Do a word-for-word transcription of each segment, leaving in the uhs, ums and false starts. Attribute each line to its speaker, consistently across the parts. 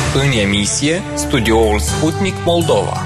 Speaker 1: În emisie, studioul Sputnik Moldova.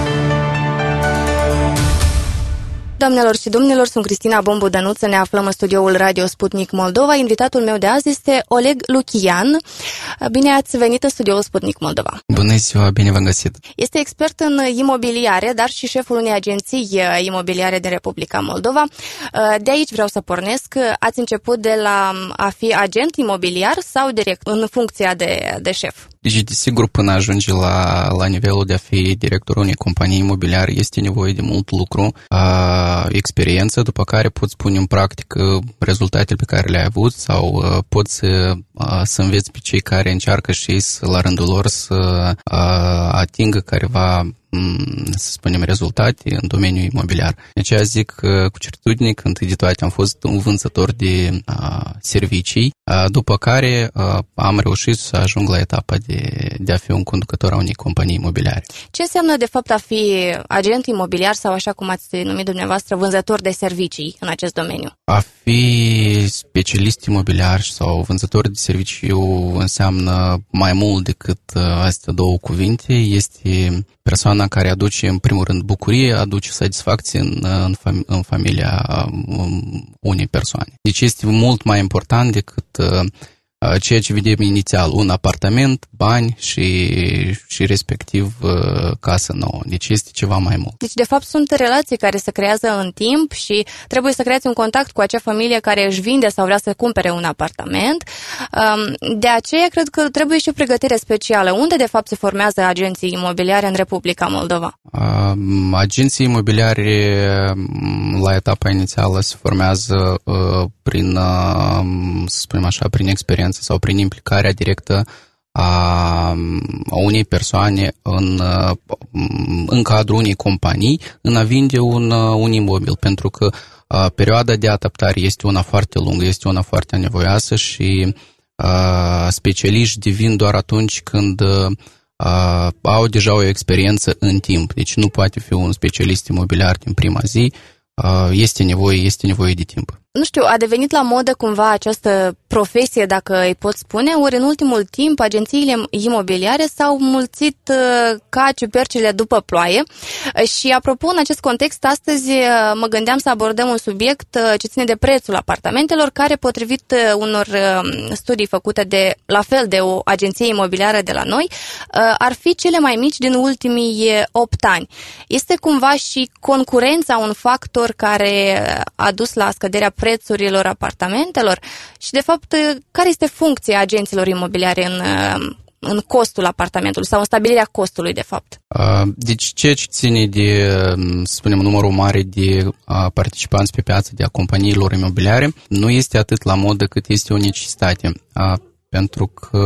Speaker 2: Doamnelor și domnilor, sunt Cristina Bombu Dănuță, ne aflăm în studioul Radio Sputnik Moldova. Invitatul meu de azi este Oleg Luchian. Bine ați venit în studioul Sputnik Moldova.
Speaker 3: Bună ziua, bine v-am găsit.
Speaker 2: Este expert în imobiliare, dar și șeful unei agenții imobiliare din Republica Moldova. De aici vreau să pornesc. Ați început de la a fi agent imobiliar sau direct în funcția de, de șef?
Speaker 3: Deci, desigur, până ajunge la, la nivelul de a fi directorul unei companii imobiliare, este nevoie de mult lucru, a, experiență, după care poți pune în practică rezultatele pe care le-ai avut sau a, poți să, a, să înveți pe cei care încearcă și ei să, la rândul lor să a, atingă careva, să spunem, rezultate în domeniul imobiliar. Deci eu zic că, cu certitudine că întâi de toate am fost un vânzător de a, servicii, a, după care a, am reușit să ajung la etapa de, de a fi un conducător a unei companii imobiliare.
Speaker 2: Ce înseamnă de fapt a fi agent imobiliar sau, așa cum ați numit dumneavoastră, vânzător de servicii în acest domeniu?
Speaker 3: A fi specialist imobiliar sau vânzător de serviciu înseamnă mai mult decât astea două cuvinte. Este persoana care aduce, în primul rând, bucurie, aduce satisfacție în, în, fam- în familia unei persoane. Deci este mult mai important decât ceea ce vedem inițial, un apartament, bani și, și respectiv casă nouă. Deci este ceva mai mult.
Speaker 2: Deci, de fapt, sunt relații care se creează în timp și trebuie să creați un contact cu acea familie care își vinde sau vrea să cumpere un apartament. De aceea, cred că trebuie și o pregătire specială. Unde, de fapt, se formează agenții imobiliare în Republica Moldova?
Speaker 3: Agenții imobiliare, la etapa inițială, se formează prin, să spunem așa, prin experiență sau prin implicarea directă a, a unei persoane în, în cadrul unei companii în a vinde un, un imobil, pentru că a, perioada de adaptare este una foarte lungă, este una foarte anevoioasă și a, specialiști devin doar atunci când a, au deja o experiență în timp. Deci nu poate fi un specialist imobiliar din prima zi, a, este nevoie, este nevoie de timp.
Speaker 2: Nu știu, a devenit la modă cumva această profesie, dacă îi pot spune, ori în ultimul timp agențiile imobiliare s-au mulțit ca ciupercile după ploaie. Și apropo, în acest context, astăzi mă gândeam să abordăm un subiect ce ține de prețul apartamentelor, care, potrivit unor studii făcute de, la fel, de o agenție imobiliară de la noi, ar fi cele mai mici din ultimii opt ani. Este cumva și concurența un factor care a dus la scăderea prețurilor apartamentelor și, de fapt, care este funcția agenților imobiliare în, în costul apartamentului sau în stabilirea costului, de fapt?
Speaker 3: Deci, ceea ce ține de, să spunem, numărul mare de participanți pe piață, de a companiilor imobiliare, nu este atât la modă cât este o necesitate, pentru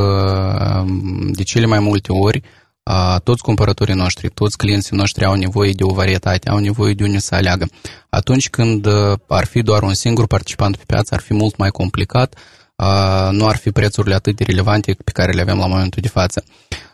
Speaker 3: că de cele mai multe ori toți cumpărătorii noștri, toți clienții noștri au nevoie de o varietate, au nevoie de unde să aleagă. Atunci când ar fi doar un singur participant pe piață, ar fi mult mai complicat, nu ar fi prețurile atât de relevante pe care le avem la momentul de față.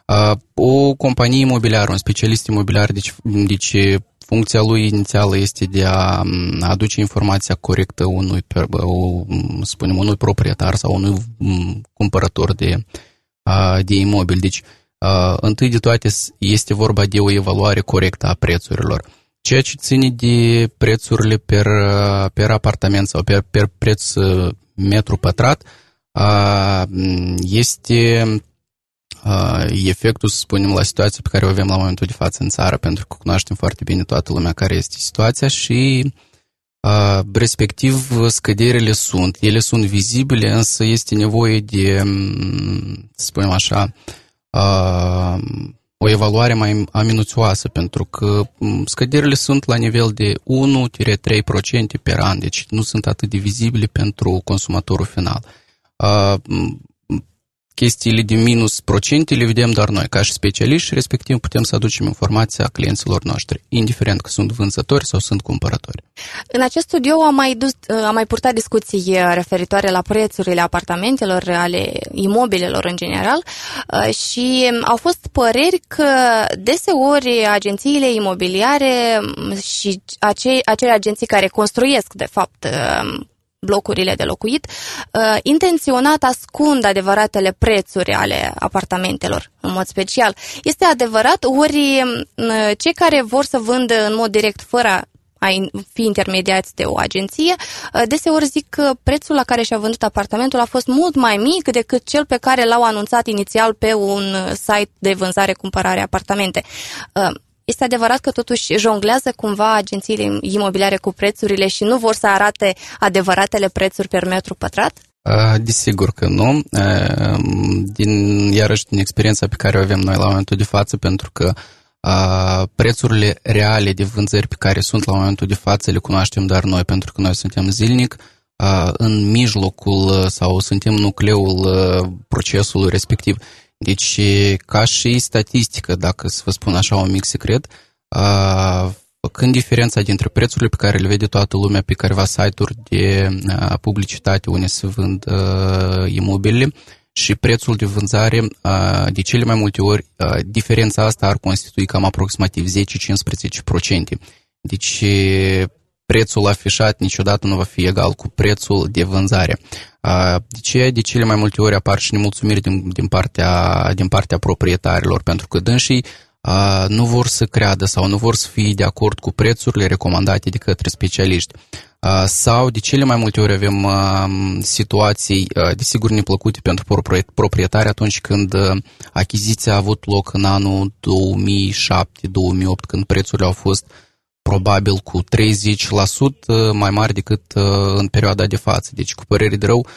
Speaker 3: O companie imobiliară, un specialist imobiliar, deci, deci funcția lui inițială este de a aduce informația corectă unui, spunem, unui proprietar sau unui cumpărător de, de imobil. Deci, Uh, întâi de toate este vorba de o evaluare corectă a prețurilor. Ceea ce ține de prețurile per, per apartament sau per, per preț metru pătrat uh, este uh, efectul, să spunem, la situația pe care o avem la momentul de față în țară, pentru că cunoaștem foarte bine toată lumea care este situația și uh, respectiv scăderile sunt. Ele sunt vizibile, însă este nevoie de, să spunem așa, Uh, o evaluare mai minuțioasă, pentru că scăderile sunt la nivel de unu trei la sută per an, deci nu sunt atât de vizibile pentru consumatorul final. Uh, chestiile de minus procente le vedem doar noi, ca și specialiști, respectiv putem să aducem informația clienților noștri, indiferent că sunt vânzători sau sunt cumpărători.
Speaker 2: În acest studio am mai, dus, am mai purtat discuții referitoare la prețurile apartamentelor, ale imobilelor în general, și au fost păreri că deseori agențiile imobiliare și acei, acele agenții care construiesc, de fapt, blocurile de locuit, intenționat ascund adevăratele prețuri ale apartamentelor, în mod special. Este adevărat, ori cei care vor să vândă în mod direct, fără a fi intermediați de o agenție, deseori zic că prețul la care și-a vândut apartamentul a fost mult mai mic decât cel pe care l-au anunțat inițial pe un site de vânzare-cumpărare apartamente. Este adevărat că totuși jonglează cumva agențiile imobiliare cu prețurile și nu vor să arate adevăratele prețuri per metru pătrat?
Speaker 3: Desigur că nu. Din, iarăși din experiența pe care o avem noi la momentul de față, pentru că prețurile reale de vânzări pe care sunt la momentul de față le cunoaștem doar noi, pentru că noi suntem zilnic în mijlocul sau suntem nucleul procesului respectiv. Deci, ca și statistică, dacă să vă spun așa un mic secret, făcând diferența dintre prețurile pe care le vede toată lumea pe careva site-uri de publicitate unde se vând imobiliile și prețul de vânzare, de cele mai multe ori, diferența asta ar constitui cam aproximativ zece-cincisprezece la sută. Deci, prețul afișat niciodată nu va fi egal cu prețul de vânzare. De ce? De cele mai multe ori apar și nemulțumiri din, din, partea, din partea proprietarilor, pentru că dânsii nu vor să creadă sau nu vor să fie de acord cu prețurile recomandate de către specialiști. Sau de cele mai multe ori avem situații, desigur, neplăcute pentru proprietari atunci când achiziția a avut loc în anul două mii șapte două mii opt, când prețurile au fost probabil cu treizeci la sută mai mari decât în perioada de față. Deci, cu părere de rău,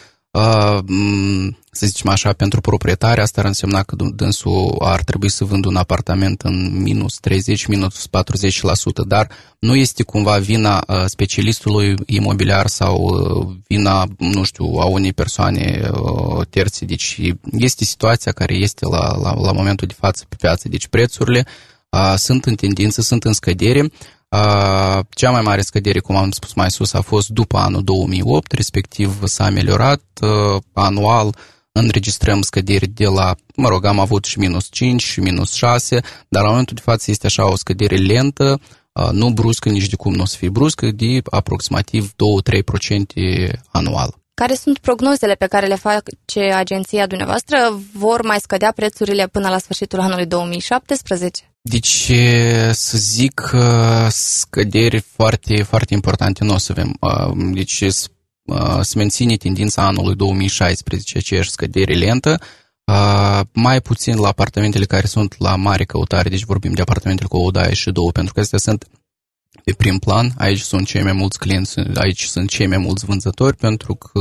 Speaker 3: să zicem așa, pentru proprietari, asta ar însemna că dânsul ar trebui să vândă un apartament în minus treizeci, minus patruzeci la sută, dar nu este cumva vina specialistului imobiliar sau vina, nu știu, a unei persoane terțe. Deci este situația care este la, la, la momentul de față pe piață. Deci prețurile a, sunt în tendință, sunt în scădere. Uh, cea mai mare scădere, cum am spus mai sus, a fost după anul două mii opt, respectiv s-a ameliorat. Uh, anual înregistrăm scăderi de la, mă rog, am avut și minus cinci și minus șase, dar la momentul de față este așa o scădere lentă, uh, nu bruscă, nici de cum nu o să fie bruscă, de aproximativ doi-trei la sută anual.
Speaker 2: Care sunt prognozele pe care le face agenția dumneavoastră? Vor mai scădea prețurile până la sfârșitul anului două mii șaptesprezece?
Speaker 3: Deci, să zic, scăderi foarte, foarte importante nu o să avem. Deci, se menține tendința anului două mii șaisprezece, aceeași scădere lentă, mai puțin la apartamentele care sunt la mare căutare, deci vorbim de apartamentele cu o odaie și două, pentru că astea sunt pe prim plan, aici sunt cei mai mulți clienți, aici sunt cei mai mulți vânzători, pentru că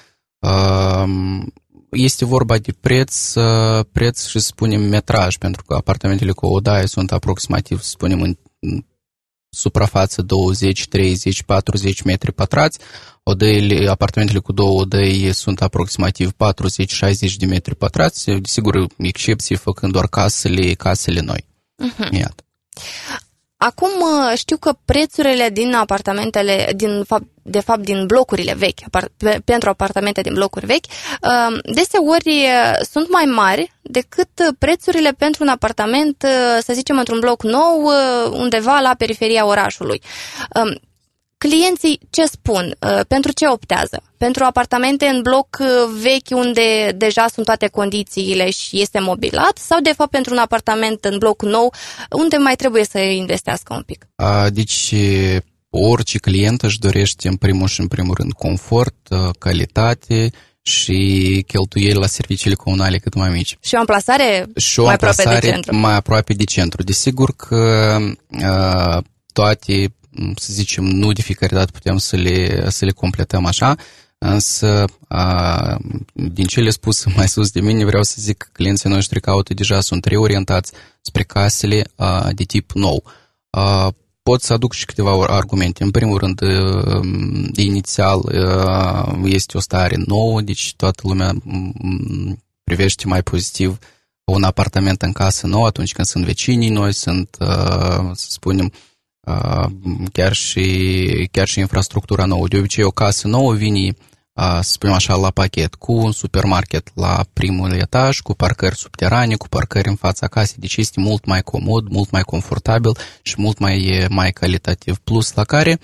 Speaker 3: este vorba de preț, preț și spunem metraj, pentru că apartamentele cu o odaie sunt aproximativ, spunem, în suprafață douăzeci, treizeci, patruzeci metri pătrați, odăile, apartamentele cu două odăi sunt aproximativ patruzeci șaizeci de metri pătrați, desigur, excepții făcând doar casele, casele noi. Uh-huh. Iată.
Speaker 2: Acum știu că prețurile din apartamentele, din, de fapt din blocurile vechi, pentru apartamente din blocuri vechi, deseori sunt mai mari decât prețurile pentru un apartament, să zicem, într-un bloc nou, undeva la periferia orașului. Clienții ce spun? Pentru ce optează? Pentru apartamente în bloc vechi unde deja sunt toate condițiile și este mobilat sau de fapt pentru un apartament în bloc nou unde mai trebuie să investească un pic?
Speaker 3: A, deci orice client își dorește în primul și în primul rând confort, calitate și cheltuieli la serviciile comunale cât mai mici.
Speaker 2: Și o amplasare și o mai aproape de centru.
Speaker 3: mai aproape de centru. Desigur că a, toate, să zicem, nu de fiecare dată putem să le, să le completăm așa, însă a, din cele spuse mai sus de mine vreau să zic că clienții noștri caută deja sunt reorientați spre casele a, de tip nou. A, pot să aduc și câteva argumente. În primul rând, a, inițial a, este o stare nouă, deci toată lumea privește mai pozitiv un apartament în casă nouă atunci când sunt vecinii noi, sunt, a, să spunem, Uh, chiar și, chiar și infrastructura nouă. De obicei, o casă nouă vine, uh, să spunem așa, la pachet, cu un supermarket la primul etaj, cu parcări subterane, cu parcări în fața casei. Deci este mult mai comod, mult mai confortabil și mult mai, mai calitativ. Plus la care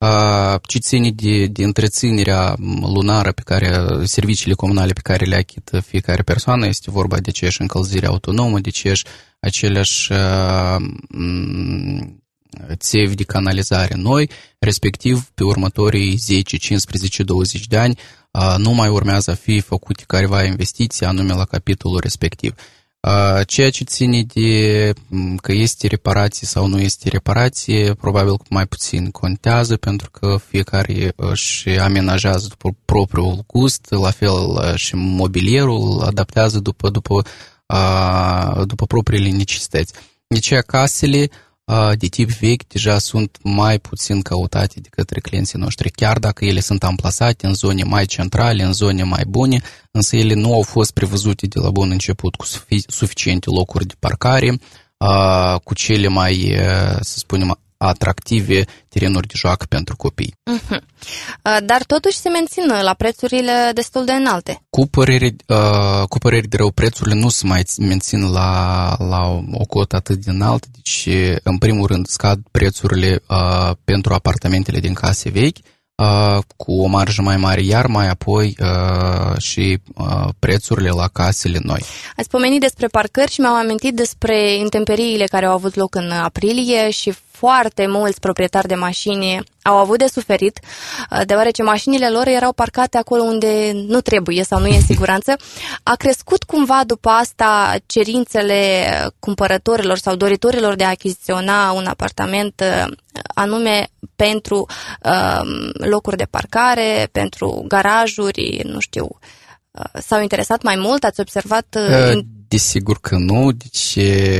Speaker 3: ce ține de, de întreținerea lunară pe care, serviciile comunale pe care le achită fiecare persoană, este vorba de aceeași încălzire autonomă, de aceeași aceleași țevi de canalizare noi, respectiv pe următorii zece, cincisprezece, douăzeci de ani nu mai urmează a fi făcute careva investiții anume la capitolul respectiv. Ceea ce ține de că este reparație sau nu este reparație, probabil că mai puțin contează, pentru că fiecare își amenajează după propriul gust, la fel și mobilierul adaptează după, după, după propriile necesități. De aceea casele de tip vechi deja sunt mai puțin căutate de către clienții noștri, chiar dacă ele sunt amplasate în zone mai centrale, în zone mai bune, însă ele nu au fost prevăzute de la bun început cu suficiente locuri de parcare, cu cele mai, să spunem, atractive terenuri de joacă pentru copii.
Speaker 2: Uh-huh. Dar totuși se mențin la prețurile destul de înalte.
Speaker 3: Cu părere, cu părere de rău, prețurile nu se mai mențin la, la o cotă atât de înaltă, deci în primul rând scad prețurile pentru apartamentele din case vechi, cu o marjă mai mare, iar mai apoi uh, și uh, prețurile la casele noi.
Speaker 2: Ați pomenit despre parcări și mi-am amintit despre intemperiile care au avut loc în aprilie și foarte mulți proprietari de mașini au avut de suferit, deoarece mașinile lor erau parcate acolo unde nu trebuie sau nu e în siguranță. A crescut cumva după asta cerințele cumpărătorilor sau doritorilor de a achiziționa un apartament anume pentru uh, locuri de parcare, pentru garajuri, nu știu. Uh, s-au interesat mai mult? Ați observat? Uh,
Speaker 3: Desigur că nu, deci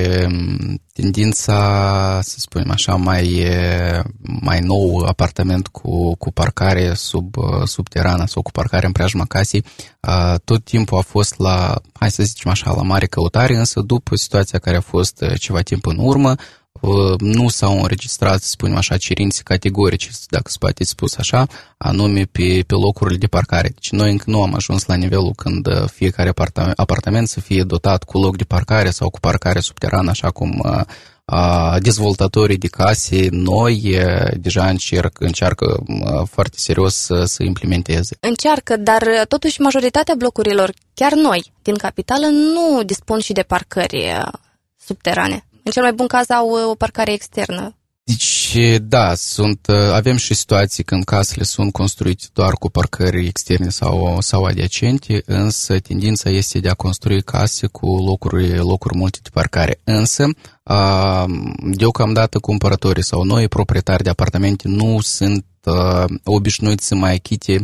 Speaker 3: tendința, să spunem așa, mai, mai nou apartament cu, cu parcare sub, subterană sau cu parcare în preajma casei, tot timpul a fost la, hai să zicem așa, la mare căutare, însă după situația care a fost ceva timp în urmă, nu s-au înregistrat, să spunem așa, cerințe categorice, dacă se poate spus așa, anume pe, pe locurile de parcare. Deci noi încă nu am ajuns la nivelul când fiecare apartament, apartament să fie dotat cu loc de parcare sau cu parcare subterană, așa cum a, a, dezvoltatorii de case noi a, deja încerc, încearcă a, foarte serios să, să implementeze.
Speaker 2: Încearcă, dar totuși majoritatea blocurilor, chiar noi, din capitală, nu dispun și de parcări subterane. În cel mai bun caz au o parcare externă.
Speaker 3: Deci, da, sunt, avem și situații când casele sunt construite doar cu parcări externe sau, sau adiacente, însă tendința este de a construi case cu locuri, locuri multe de parcare. Însă, deocamdată cumpărătorii sau noi proprietari de apartamente nu sunt obișnuiți să mai achite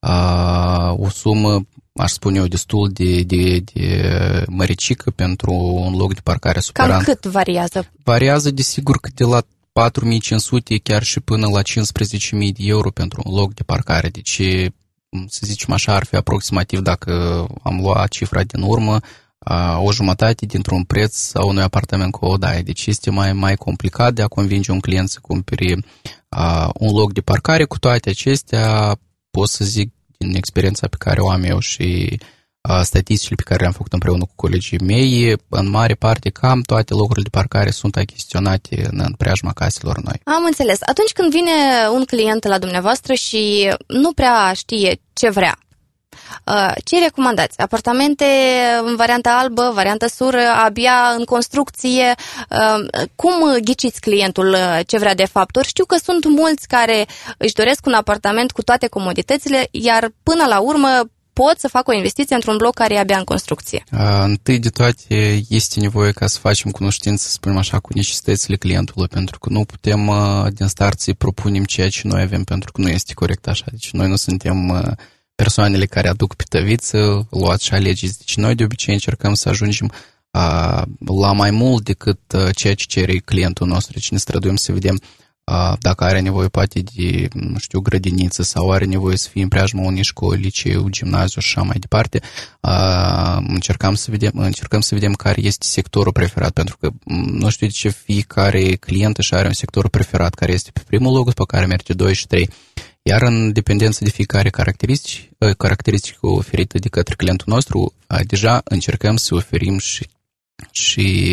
Speaker 3: o sumă, aș spune eu, destul de, de, de măricică pentru un loc de parcare subteran.
Speaker 2: Cam cât variază?
Speaker 3: Variază, desigur, că de la patru mii cinci sute chiar și până la cincisprezece mii de euro pentru un loc de parcare. Deci, să zicem așa, ar fi aproximativ, dacă am luat cifra din urmă, o jumătate dintr-un preț a unui apartament cu o odaie. Deci este mai, mai complicat de a convinge un client să cumpere un loc de parcare. Cu toate acestea, pot să zic din experiența pe care o am eu și uh, statisticile pe care le-am făcut împreună cu colegii mei, în mare parte cam toate locurile de parcare sunt achiziționate în, în preajma caselor noi.
Speaker 2: Am înțeles. Atunci când vine un client la dumneavoastră și nu prea știe ce vrea, uh, ce recomandați? Apartamente în varianta albă, varianta sură, abia în construcție? Uh, cum ghiciți clientul ce vrea de fapt? Ori știu că sunt mulți care își doresc un apartament cu toate comoditățile, iar până la urmă pot să facă o investiție într-un bloc care e abia în construcție. Uh,
Speaker 3: întâi de toate este nevoie ca să facem cunoștință, să spunem așa, cu necesitățile clientului, pentru că nu putem uh, din start să-i propunem ceea ce noi avem, pentru că nu este corect așa. Deci noi nu suntem uh, persoanele care aduc pe tăviță, luați și alegeți. Deci noi de obicei încercăm să ajungem uh, la mai mult decât uh, ceea ce cere clientul nostru. Deci ne străduim să vedem uh, dacă are nevoie poate de, nu știu, grădiniță sau are nevoie să fie în preajma unei școli, liceu, gimnaziu și așa mai departe. Uh, încercăm, să vedem, încercăm să vedem care este sectorul preferat, pentru că nu știu de ce fiecare client își are un sector preferat, care este pe primul loc, pe care merge doi și trei. Iar în dependență de fiecare caracteristici, caracteristică oferită de către clientul nostru, deja încercăm să oferim și, și,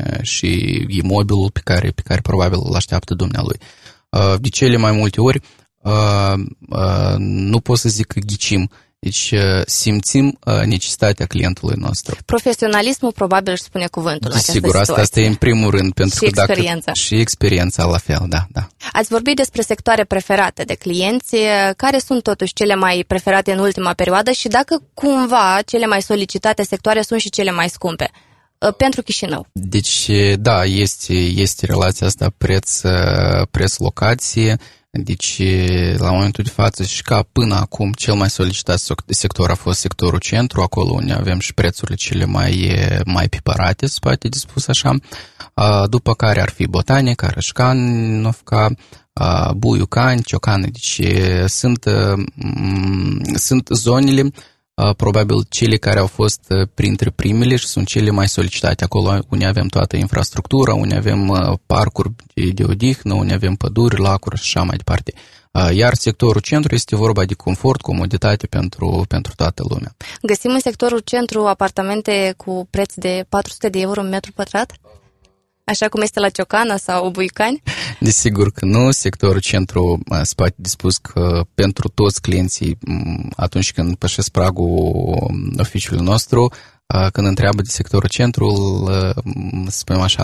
Speaker 3: și imobilul pe care, pe care probabil îl așteaptă dumnealui. De cele mai multe ori, uh, uh, nu pot să zic că ghicim. Deci simțim necesitatea clientului nostru.
Speaker 2: Profesionalismul probabil își spune cuvântul în această
Speaker 3: Sigur,
Speaker 2: situație.
Speaker 3: asta, asta e în primul rând. Pentru
Speaker 2: și
Speaker 3: că
Speaker 2: experiența.
Speaker 3: Dacă, și experiența la fel, da, da.
Speaker 2: Ați vorbit despre sectoare preferate de clienți. Care sunt totuși cele mai preferate în ultima perioadă și dacă cumva cele mai solicitate sectoare sunt și cele mai scumpe pentru Chișinău?
Speaker 3: Deci, da, este, este relația asta preț, preț locație. Deci, la momentul de față și ca până acum, cel mai solicitat sector a fost sectorul centru, acolo unde avem și prețurile cele mai, mai pipărate, se poate de spus așa, după care ar fi Botanica, Rășcan, Novca, Buiucani, Ciocani, deci sunt, sunt zonele, probabil cele care au fost printre primele și sunt cele mai solicitate. Acolo unde avem toată infrastructura, unde avem parcuri de, de odihnă, unde avem păduri, lacuri și așa mai departe. Iar sectorul centru este vorba de confort, comoditate pentru, pentru toată lumea.
Speaker 2: Găsim în sectorul centru apartamente cu preț de patru sute de euro în metru pătrat? Așa cum este la Ciocana sau Buiucani?
Speaker 3: Desigur că nu. Sectorul centru se poate dispus că pentru toți clienții, atunci când pășesc pragul oficiului nostru, când întreabă de sectorul centru, să spunem așa,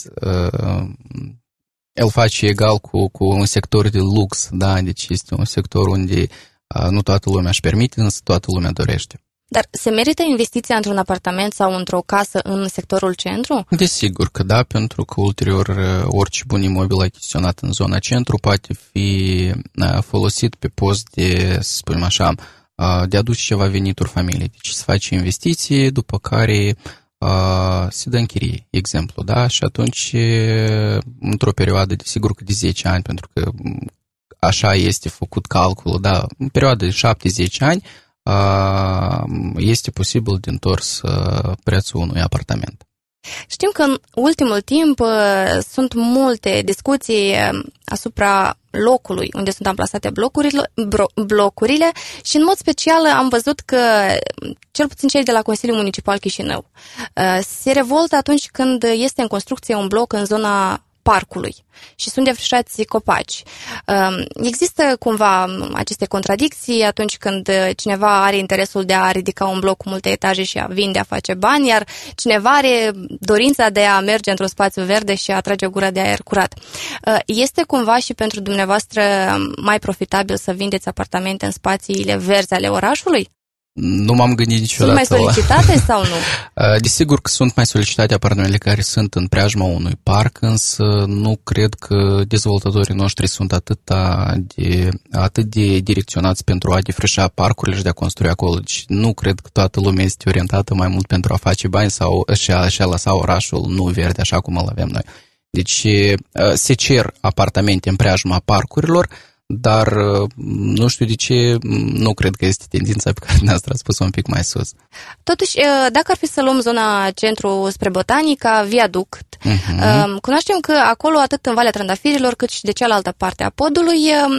Speaker 3: el face egal cu, cu un sector de lux, da? Deci este un sector unde nu toată lumea își permite, însă toată lumea dorește.
Speaker 2: Dar se merită investiția într-un apartament sau într-o casă în sectorul centru?
Speaker 3: Desigur că da, pentru că ulterior orice bun imobil achiziționat în zona centru poate fi folosit pe post de, să spunem așa, de a aduce ceva venituri familiei. Deci se face investiții, după care se dă închirie, exemplu, da? Și atunci, într-o perioadă, desigur că de zece ani, pentru că așa este făcut calculul, da? În perioada de șapte zece ani, este posibil de întors prețul unui apartament.
Speaker 2: Știm că în ultimul timp sunt multe discuții asupra locului unde sunt amplasate blocurile, blocurile și în mod special am văzut că cel puțin cei de la Consiliul Municipal Chișinău se revoltă atunci când este în construcție un bloc în zona parcului și sunt defrișați copaci. Există cumva aceste contradicții atunci când cineva are interesul de a ridica un bloc cu multe etaje și a vinde, a face bani, iar cineva are dorința de a merge într-un spațiu verde și a trage o gură de aer curat. Este cumva și pentru dumneavoastră mai profitabil să vindeți apartamente în spațiile verzi ale orașului?
Speaker 3: Nu m-am gândit niciodată.
Speaker 2: Sunt mai solicitate sau nu?
Speaker 3: Desigur că sunt mai solicitate apartamentele care sunt în preajma unui parc, însă nu cred că dezvoltatorii noștri sunt atât de, atât de direcționați pentru a defrișa parcurile și de a construi acolo. Deci nu cred că toată lumea este orientată mai mult pentru a face bani sau și a, și a lăsa orașul nu verde așa cum îl avem noi. Deci se cer apartamente în preajma parcurilor, dar nu știu de ce, nu cred că este tendința pe care dumneavoastră a spus-o un pic mai sus.
Speaker 2: Totuși, dacă ar fi să luăm zona centru spre Botanica, viaduct, uh-huh. cunoaștem că acolo, atât în Valea Trandafirilor, cât și de cealaltă parte a podului,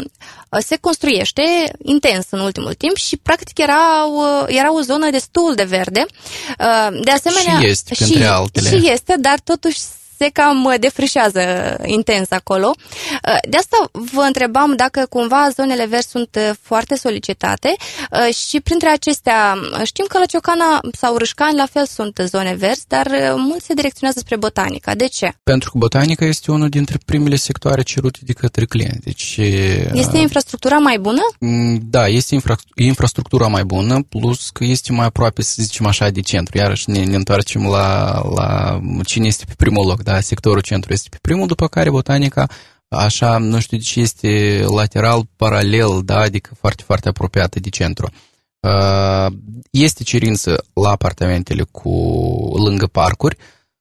Speaker 2: se construiește intens în ultimul timp și, practic, era o, era o zonă destul de verde. De asemenea,
Speaker 3: și este, printre
Speaker 2: și,
Speaker 3: altele.
Speaker 2: Și este, dar totuși se cam defrișează intens acolo. De asta vă întrebam dacă cumva zonele verzi sunt foarte solicitate și printre acestea știm că la Ciocana sau Râșcani la fel sunt zone verzi, dar mulți se direcționează spre Botanica. De ce?
Speaker 3: Pentru că Botanica este unul dintre primele sectoare cerute de către clienți. Deci,
Speaker 2: este infrastructura mai bună?
Speaker 3: Da, este infra, infrastructura mai bună, plus că este mai aproape, să zicem așa, de centru. Iarăși ne, ne întoarcem la, la cine este pe primul loc. Da, sectorul centru este pe primul, după care Botanica, așa, nu știu de ce, este lateral, paralel, da, adică foarte, foarte apropiată de centru. Este cerință la apartamentele cu lângă parcuri,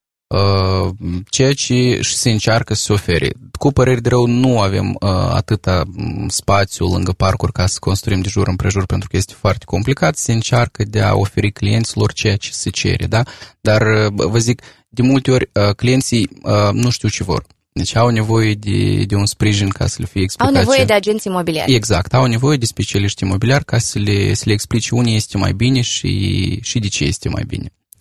Speaker 3: ceea ce și se încearcă să se ofere. Cu păreri de rău, nu avem atâta spațiu lângă parcuri ca să construim de jur împrejur, pentru că este foarte complicat. Se încearcă de a oferi clienților ceea ce se cere, da? Dar, vă zic, de multe ori, clienții nu știu ce vor. Deci au nevoie de, de un sprijin ca să le fie explicat.
Speaker 2: Au nevoie de agenți imobiliari.
Speaker 3: Exact, au nevoie de specialiști imobiliari ca să le, să le explice unde este mai bine și, și de ce este mai bine.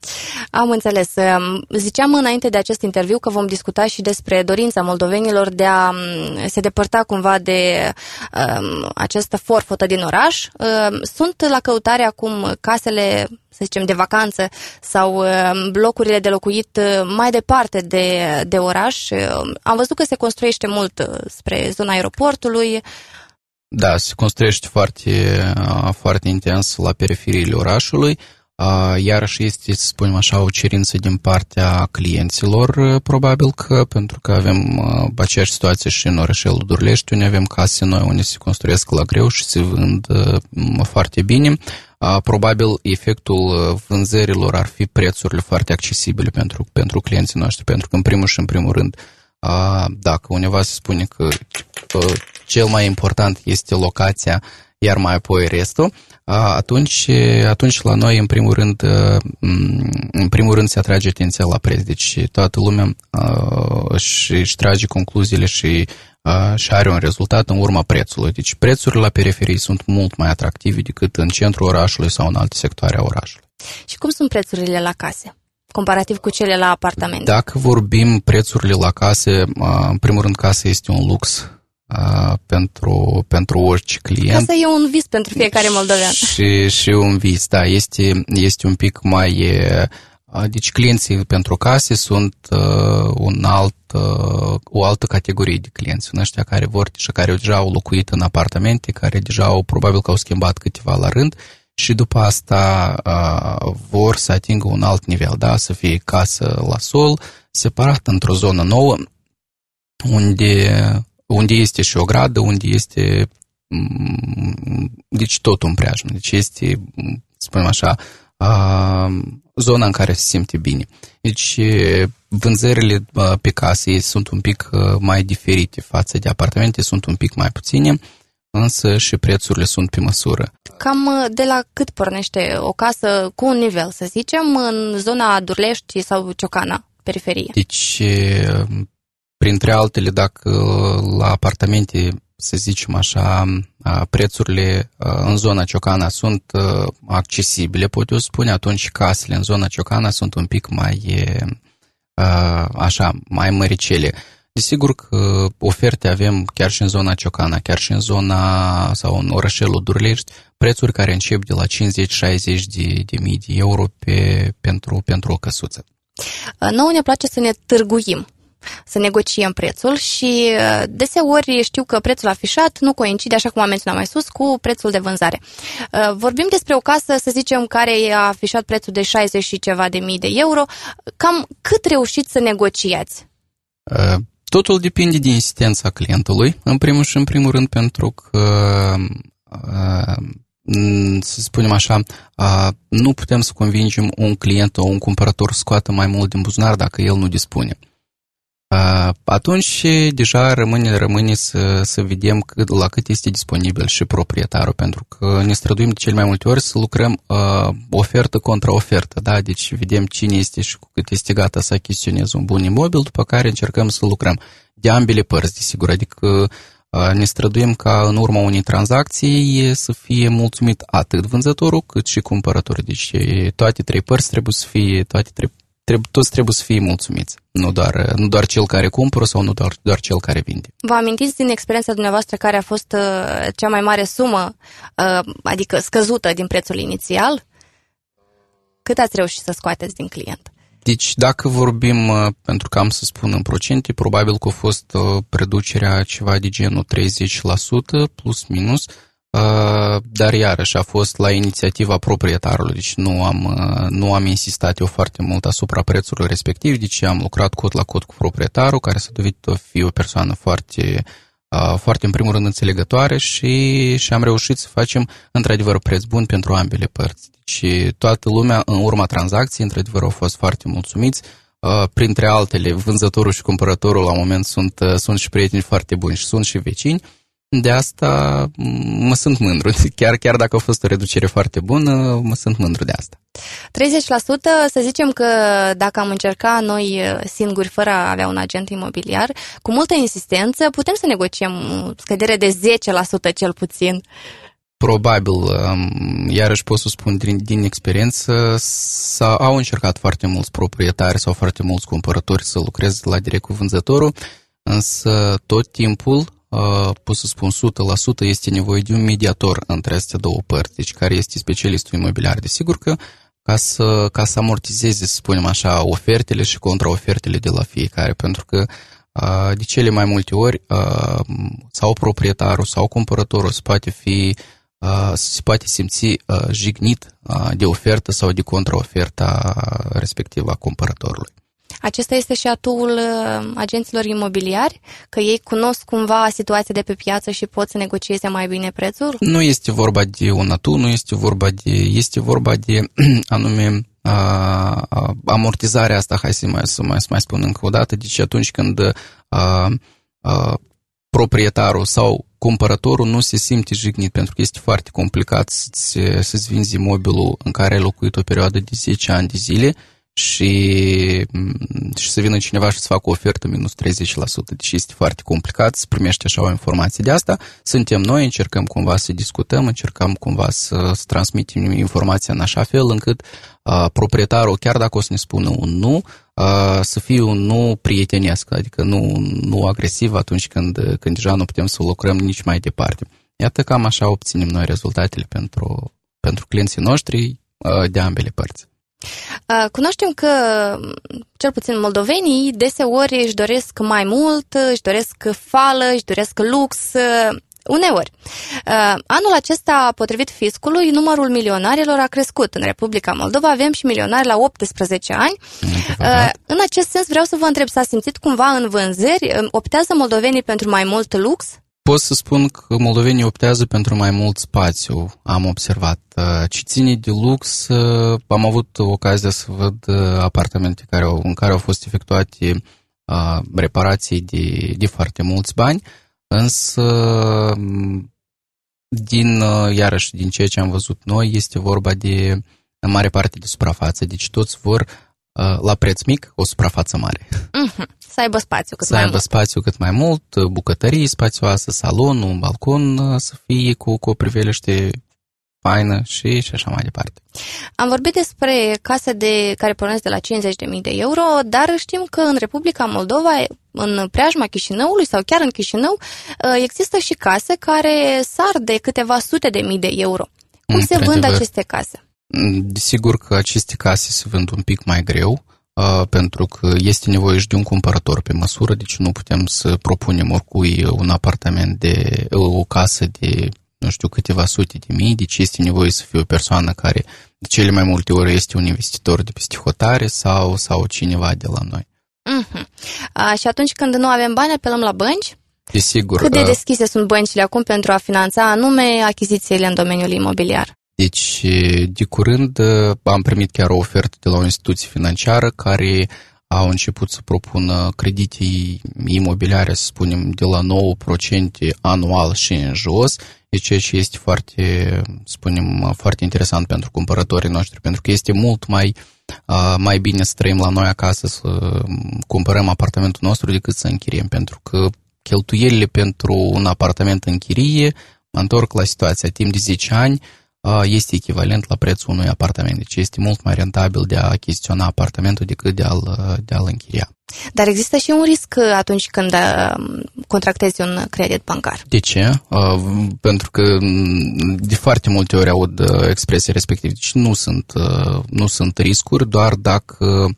Speaker 2: Am înțeles. Ziceam înainte de acest interviu că vom discuta și despre dorința moldovenilor de a se depărta cumva de um, această forfotă din oraș. Um, sunt la căutare acum casele, să zicem, de vacanță sau um, blocurile de locuit mai departe de, de oraș. Um, am văzut că se construiește mult spre zona aeroportului.
Speaker 3: Da, se construiește foarte, foarte intens la periferiile orașului. Iarăși este, să spunem așa, o cerință din partea clienților, probabil că, pentru că avem aceeași situație și în orășelul Durlești, unde avem case noi unde se construiesc la greu și se vând foarte bine. Probabil efectul vânzărilor ar fi prețurile foarte accesibile pentru, pentru clienții noștri, pentru că în primul și în primul rând, dacă undeva se spune că cel mai important este locația, iar mai apoi restul, atunci, atunci la noi, în primul rând, în primul rând se atrage atenția la preț. Deci toată lumea își, își trage concluziile și, și are un rezultat în urma prețului. Deci prețurile la periferii sunt mult mai atractive decât în centrul orașului sau în alte sectoare a orașului.
Speaker 2: Și cum sunt prețurile la case, comparativ cu cele la apartamente?
Speaker 3: Dacă vorbim prețurile la case, în primul rând, casa este un lux Uh, pentru, pentru orice client.
Speaker 2: Asta e un vis pentru fiecare moldovean.
Speaker 3: Și, și un vis, da, este, este un pic mai... Uh, deci clienții pentru case sunt uh, un alt, uh, o altă categorie de clienți. Sunt ăștia care vor și care deja au locuit în apartamente, care deja au, probabil că au schimbat câteva la rând și după asta uh, vor să atingă un alt nivel, da, să fie casă la sol, separat într-o zonă nouă, unde... unde este și o gradă, unde este, deci tot un preajm, deci este, spunem așa, zona în care se simte bine. Deci vânzările pe case sunt un pic mai diferite față de apartamente, sunt un pic mai puține, însă și prețurile sunt pe măsură.
Speaker 2: Cam de la cât pornește o casă cu un nivel, să zicem, în zona Durlești sau Ciocana, periferie?
Speaker 3: Deci... Printre altele, dacă la apartamente, să zicem așa, prețurile în zona Ciocana sunt accesibile, pot eu spune, atunci casele în zona Ciocana sunt un pic mai, așa, mai măricele. Desigur că oferte avem chiar și în zona Ciocana, chiar și în zona sau în orășelul Durlești, prețuri care încep de la cincizeci-șaizeci de, de mii de euro pe, pentru, pentru o căsuță.
Speaker 2: Nouă ne place să ne târguim, să negociem prețul și deseori știu că prețul afișat nu coincide, așa cum am menționat mai sus, cu prețul de vânzare. Vorbim despre o casă, să zicem, care a afișat prețul de șaizeci și ceva de mii de euro. Cam cât reușiți să negociați?
Speaker 3: Totul depinde de insistența clientului, în primul și în primul rând, pentru că, să spunem așa, nu putem să convingem un client sau un cumpărător să scoată mai mult din buzunar dacă el nu dispune. Atunci deja rămâne, rămâne să, să vedem cât, la cât este disponibil și proprietarul, pentru că ne străduim de cel mai multe ori să lucrăm uh, ofertă contra ofertă, da? Deci vedem cine este și cu cât este gata să achiziționeze un bun imobil, după care încercăm să lucrăm de ambele părți, desigur, adică uh, ne străduim ca în urma unei tranzacții să fie mulțumit atât vânzătorul cât și cumpărătorul, deci toate trei părți trebuie să fie, toate trei Trebuie, toți trebuie să fie mulțumiți, nu doar, nu doar cel care cumpără sau nu doar, doar cel care vinde.
Speaker 2: Vă amintiți din experiența dumneavoastră care a fost uh, cea mai mare sumă, uh, adică scăzută din prețul inițial? Cât ați reușit să scoateți din client?
Speaker 3: Deci dacă vorbim, uh, pentru că am să spun în procente, probabil că a fost uh, reducerea ceva de genul treizeci la sută plus minus, Uh, dar iarăși a fost la inițiativa proprietarului, deci nu am, uh, nu am insistat eu foarte mult asupra prețului respectiv, deci am lucrat cot la cot cu proprietarul, care s-a dovedit a fi o persoană foarte, uh, foarte în primul rând înțelegătoare și, și am reușit să facem într-adevăr preț bun pentru ambele părți. Deci toată lumea în urma tranzacției într-adevăr au fost foarte mulțumiți, uh, printre altele vânzătorul și cumpărătorul la moment sunt, uh, sunt și prieteni foarte buni și sunt și vecini. De asta mă sunt mândru. Chiar, chiar dacă a fost o reducere foarte bună, mă sunt mândru de asta.
Speaker 2: treizeci la sută, să zicem că dacă am încerca noi singuri, fără a avea un agent imobiliar, cu multă insistență, putem să negociem scădere de zece la sută cel puțin.
Speaker 3: Probabil, iarăși pot să spun din, din experiență, s-au, au încercat foarte mulți proprietari sau foarte mulți cumpărători să lucreze la direct cu vânzătorul, însă tot timpul, pot să spun o sută la sută, este nevoie de un mediator între aceste două părți, deci care este specialistul imobiliar. Desigur că ca să, ca să amortizeze, să spunem așa, ofertele și contraofertele de la fiecare, pentru că de cele mai multe ori sau proprietarul sau cumpărătorul se poate fi se poate simți jignit de ofertă sau de contraoferta respectivă a cumpărătorului.
Speaker 2: Acesta este și atuul agenților imobiliari, că ei cunosc cumva situația de pe piață și pot să negocieze mai bine prețul? Nu
Speaker 3: este vorba de un atu, nu este vorba de, este vorba de anume a, a, amortizarea asta, hai să mai, să mai, să mai spun încă o dată, deci atunci când a, a, proprietarul sau cumpărătorul nu se simte jignit, pentru că este foarte complicat să-ți, să-ți vinzi imobilul în care ai locuit o perioadă de zece ani de zile și, și să vină cineva și să facă o ofertă minus treizeci la sută. Deci este foarte complicat să primești așa o informație de asta. Suntem noi, încercăm cumva să discutăm, încercăm cumva să, să transmitem informația în așa fel încât uh, proprietarul, chiar dacă o să ne spună un nu, uh, să fie un nu prietenesc, adică nu, nu agresiv atunci când, când deja nu putem să lucrăm nici mai departe. Iată cam așa obținem noi rezultatele pentru, pentru clienții noștri uh, de ambele părți.
Speaker 2: Cunoaștem că, cel puțin moldovenii, deseori își doresc mai mult, își doresc fală, își doresc lux, uneori. Anul acesta, potrivit fiscului, numărul milionarilor a crescut. În Republica Moldova avem și milionari la optsprezece ani. În acest sens vreau să vă întreb, s-a simțit cumva în vânzări? Optează moldovenii pentru mai mult lux?
Speaker 3: Pot să spun că moldovenii optează pentru mai mult spațiu, am observat. Ce ține de lux, am avut ocazia să văd apartamente care au, în care au fost efectuate uh, reparații de, de foarte mulți bani, însă din, uh, iarăși, din ceea ce am văzut noi, este vorba de în mare parte de suprafață, deci toți vor uh, la preț mic o suprafață mare.
Speaker 2: Mm-hmm. Să aibă spațiu cât
Speaker 3: să
Speaker 2: mai
Speaker 3: aibă
Speaker 2: mult.
Speaker 3: spațiu cât mai mult, bucătării spațioasă, salon, un balcon să fie cu, cu o priveliște faină și, și așa mai departe.
Speaker 2: Am vorbit despre case de, care pornesc de la cincizeci de mii de euro, dar știm că în Republica Moldova, în preajma Chișinăului sau chiar în Chișinău, există și case care sar de câteva sute de mii de euro. Cum se vând aceste case?
Speaker 3: Desigur că aceste case se vând un pic mai greu, Uh, pentru că este nevoie și de un cumpărător pe măsură, deci nu putem să propunem oricui un apartament de o casă de, nu știu, câteva sute de mii, deci este nevoie să fie o persoană care de cele mai multe ori este un investitor de peste hotare sau, sau cineva de la noi.
Speaker 2: Uh-huh. Uh, și atunci când nu avem bani, apelăm la bănci?
Speaker 3: Desigur.
Speaker 2: Cât de deschise uh, sunt băncile acum pentru a finanța anume achizițiile în domeniul imobiliar?
Speaker 3: Deci, de curând am primit chiar o ofertă de la o instituție financiară care au început să propună credite imobiliare, să spunem, de la nouă la sută anual și în jos, deci ceea ce este foarte, spunem, foarte interesant pentru cumpărătorii noștri, pentru că este mult mai, mai bine să trăim la noi acasă, să cumpărăm apartamentul nostru decât să închiriem, pentru că cheltuielile pentru un apartament în chirie, mă întorc la situația, timp de zece ani, este echivalent la prețul unui apartament. Deci este mult mai rentabil de a achiziționa apartamentul decât de a-l, de a-l închiria.
Speaker 2: Dar există și un risc atunci când contractezi un credit bancar.
Speaker 3: De ce? Pentru că de foarte multe ori aud expresia respectivă. Deci nu sunt, nu sunt riscuri, doar dacă,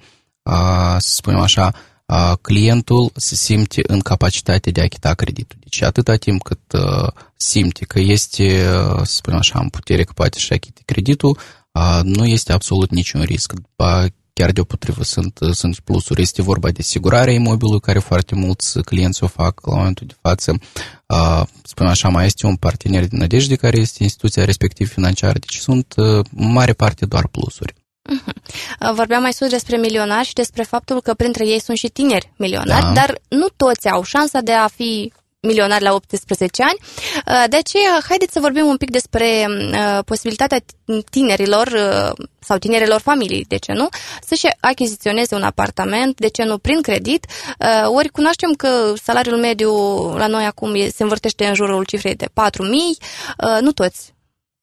Speaker 3: să spunem așa, clientul se simte în capacitate de a achita creditul. Deci atâta timp cât uh, simte că este, uh, să spunem așa, în putere că poate și achite creditul, uh, nu este absolut niciun risc. Ba, chiar deopotrivă sunt, sunt plusuri. Este vorba de asigurarea imobilului, care foarte mulți clienți o fac la momentul de față. Uh, spunem așa, mai este un partener de nădejde care este instituția respectiv financiară. Deci sunt uh, în mare parte doar plusuri.
Speaker 2: Uh-huh. Vorbeam mai sus despre milionari și despre faptul că printre ei sunt și tineri milionari, da. Dar nu toți au șansa de a fi milionari la optsprezece ani. De aceea, haideți să vorbim un pic despre uh, posibilitatea tinerilor uh, sau tinerilor familii, de ce nu, să-și achiziționeze un apartament, de ce nu, prin credit. Uh, ori cunoaștem că salariul mediu la noi acum se învârtește în jurul cifrei de patru mii, uh, nu toți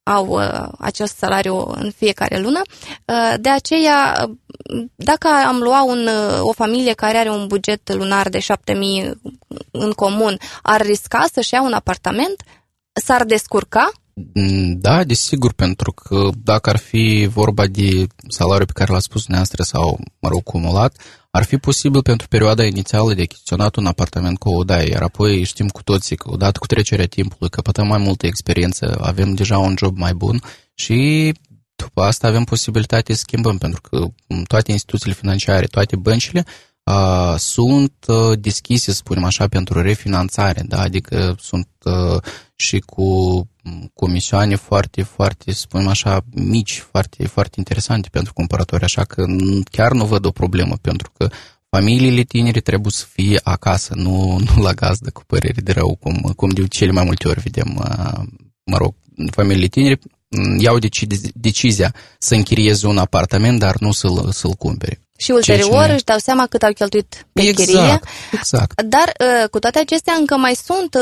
Speaker 2: au uh, acest salariu în fiecare lună. Uh, de aceea, dacă am luat un, uh, o familie care are un buget lunar de șapte mii în comun, ar risca să-și ia un apartament? S-ar descurca?
Speaker 3: Da, desigur, pentru că dacă ar fi vorba de salariul pe care l-a spus dumneavoastră sau, mă rog, cumulat, ar fi posibil pentru perioada inițială de achiziționat un apartament cu o odaie, iar apoi știm cu toții că odată cu trecerea timpului căpătăm mai multă experiență, avem deja un job mai bun și după asta avem posibilitatea să schimbăm, pentru că toate instituțiile financiare, toate băncile Uh, sunt uh, deschise, să spunem așa, pentru refinanțare, da? Adică sunt uh, și cu comisioane foarte, foarte, să spunem așa, mici, foarte, foarte interesante pentru cumpărători, așa că chiar nu văd o problemă, pentru că familiile tinere trebuie să fie acasă, nu, nu la gazdă, cu părere de rău, cum, cum de cele mai multe ori vedem, uh, mă rog, familiile tinere iau deci- decizia să închirieze un apartament, dar nu să-l, să-l cumpere.
Speaker 2: Și ulterior își dau seama cât au cheltuit pe
Speaker 3: exact,
Speaker 2: chirie.
Speaker 3: Exact.
Speaker 2: Dar cu toate acestea încă mai sunt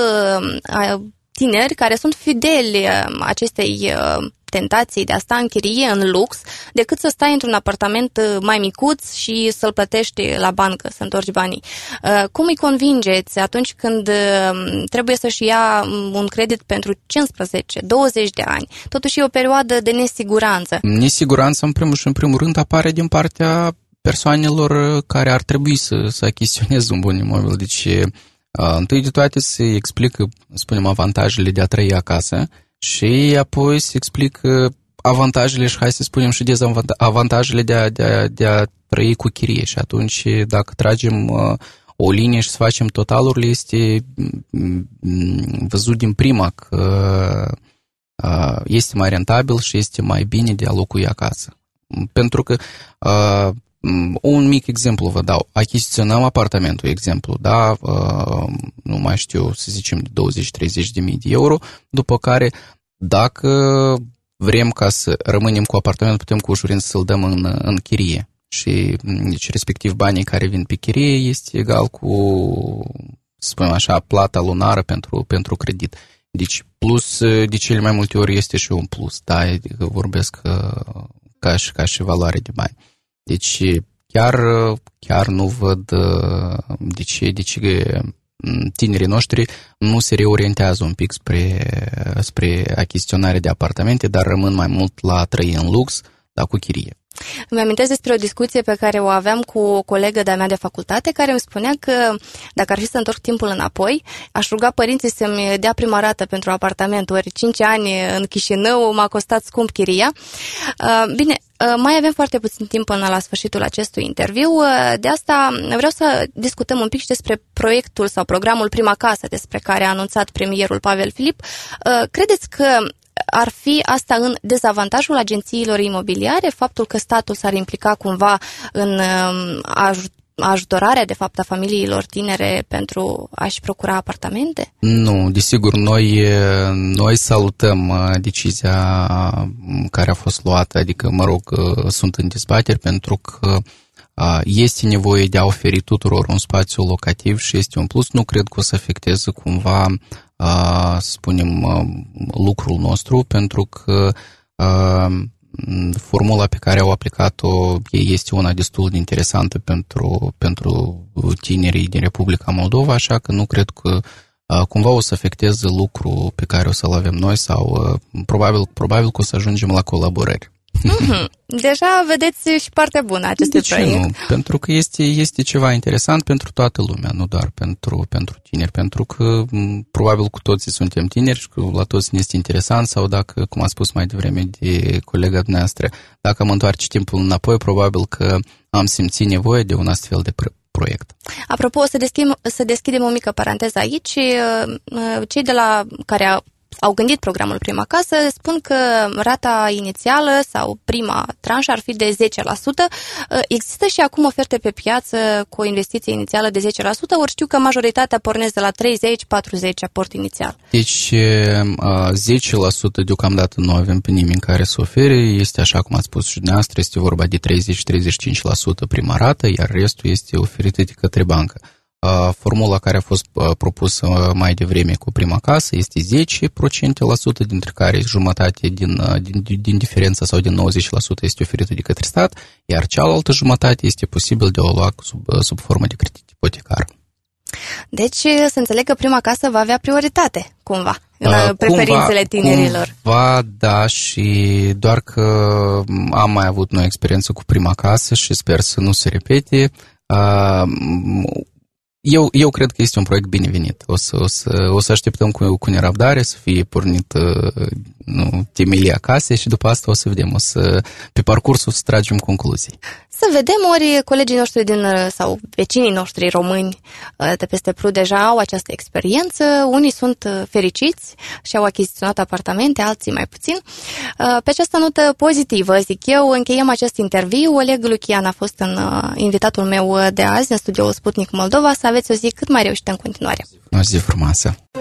Speaker 2: tineri care sunt fideli acestei tentații de a sta în chirie, în lux, decât să stai într-un apartament mai micuț și să-l plătești la bancă, să întorci banii. Cum îi convingeți atunci când trebuie să-și ia un credit pentru cincisprezece douăzeci de ani? Totuși e o perioadă de nesiguranță.
Speaker 3: Nesiguranța, în primul și în primul rând, apare din partea persoanelor care ar trebui să, să achiziționeze un bun imobil. Deci, întâi de toate se explică, spunem, avantajele de a trăi acasă și apoi se explică avantajele și, hai să spunem, și dezavantajele de a, de a, de a trăi cu chirie. Și atunci, dacă tragem o linie și să facem totalurile, este văzut din prima că este mai rentabil și este mai bine de a locui acasă. Pentru că un mic exemplu vă dau. Achiziționăm apartamentul, exemplu, da, nu mai știu, să zicem, de douăzeci treizeci de mii de euro, după care, dacă vrem ca să rămânem cu apartamentul, putem cu ușurință să-l dăm în, în chirie. Și, deci, respectiv, banii care vin pe chirie este egal cu, să spunem așa, plata lunară pentru, pentru credit. Deci, plus, de cele mai multe ori este și un plus, da, adică vorbesc ca și, ca și valoare de bani. Deci chiar, chiar nu văd de ce, de ce tinerii noștri nu se reorientează un pic spre, spre achiziționare de apartamente, dar rămân mai mult la a trăi în lux, dar cu chirie.
Speaker 2: Îmi amintesc despre o discuție pe care o aveam cu o colegă de-a mea de facultate, care îmi spunea că dacă ar fi să întorc timpul înapoi, aș ruga părinții să-mi dea prima rată pentru apartament, ori cinci ani în Chișinău m-a costat scump chiria. Bine, mai avem foarte puțin timp până la sfârșitul acestui interviu, de asta vreau să discutăm un pic și despre proiectul sau programul Prima Casă, despre care a anunțat premierul Pavel Filip. Credeți că ar fi asta în dezavantajul agențiilor imobiliare, faptul că statul s-ar implica cumva în ajutorarea, de fapt, a familiilor tinere pentru a-și procura apartamente? Nu,
Speaker 3: desigur, noi, noi salutăm decizia care a fost luată, adică, mă rog, sunt în dezbateri, pentru că este nevoie de a oferi tuturor un spațiu locativ și este un plus. Nu cred că o să afecteze cumva, să spunem, lucrul nostru, pentru că formula pe care au aplicat-o este una destul de interesantă pentru, pentru tinerii din Republica Moldova, așa că nu cred că cumva o să afecteze lucrul pe care o să-l avem noi sau probabil, probabil că o să ajungem la colaborări.
Speaker 2: Mm-hmm. Deja vedeți și partea bună a acestui proiect.
Speaker 3: Nu? Pentru că este, este ceva interesant pentru toată lumea, nu doar pentru, pentru tineri, pentru că probabil cu toții suntem tineri și că la toți ne este interesant, sau dacă, cum a spus mai devreme de colega noastră, dacă am întoarce timpul înapoi, probabil că am simțit nevoie de un astfel de proiect.
Speaker 2: Apropo, să deschidem, să deschidem o mică paranteză aici. Cei de la care a au gândit programul Prima Casă, spun că rata inițială sau prima tranșă ar fi de zece la sută. Există și acum oferte pe piață cu o investiție inițială de zece la sută, ori știu că majoritatea pornesc de la treizeci la patruzeci aport inițial.
Speaker 3: Deci zece la sută deocamdată nu avem pe nimeni care să ofere, este așa cum ați spus și dumneavoastră, este vorba de treizeci la treizeci și cinci la sută prima rată, iar restul este oferită de către bancă. Formula care a fost propusă mai devreme cu prima casă este zece la sută, dintre care jumătate din, din, din diferență sau din nouăzeci la sută este oferită de către stat, iar cealaltă jumătate este posibil de a lua sub, sub formă de credit ipotecar. Deci
Speaker 2: să înțeleg că prima casă va avea prioritate, cumva, în uh, preferințele cumva, tinerilor.
Speaker 3: Cumva, da, și doar că am mai avut noi experiență cu prima casă și sper să nu se repete. Uh, Eu, eu cred că este un proiect binevenit. O să, o să, o să așteptăm cu, cu nerăbdare să fie pornit nu, temelia casei și după asta o să vedem. O să, pe parcursul să tragem concluzii.
Speaker 2: Să vedem, ori colegii noștri din, sau vecinii noștri români de peste Prut deja au această experiență. Unii sunt fericiți și au achiziționat apartamente, alții mai puțin. Pe această notă pozitivă, zic eu, încheiem acest interviu. Oleg Lucian a fost în invitatul meu de azi în studioul Sputnik Moldova. Să aveți o zi cât mai reușită în continuare.
Speaker 3: O zi frumoasă!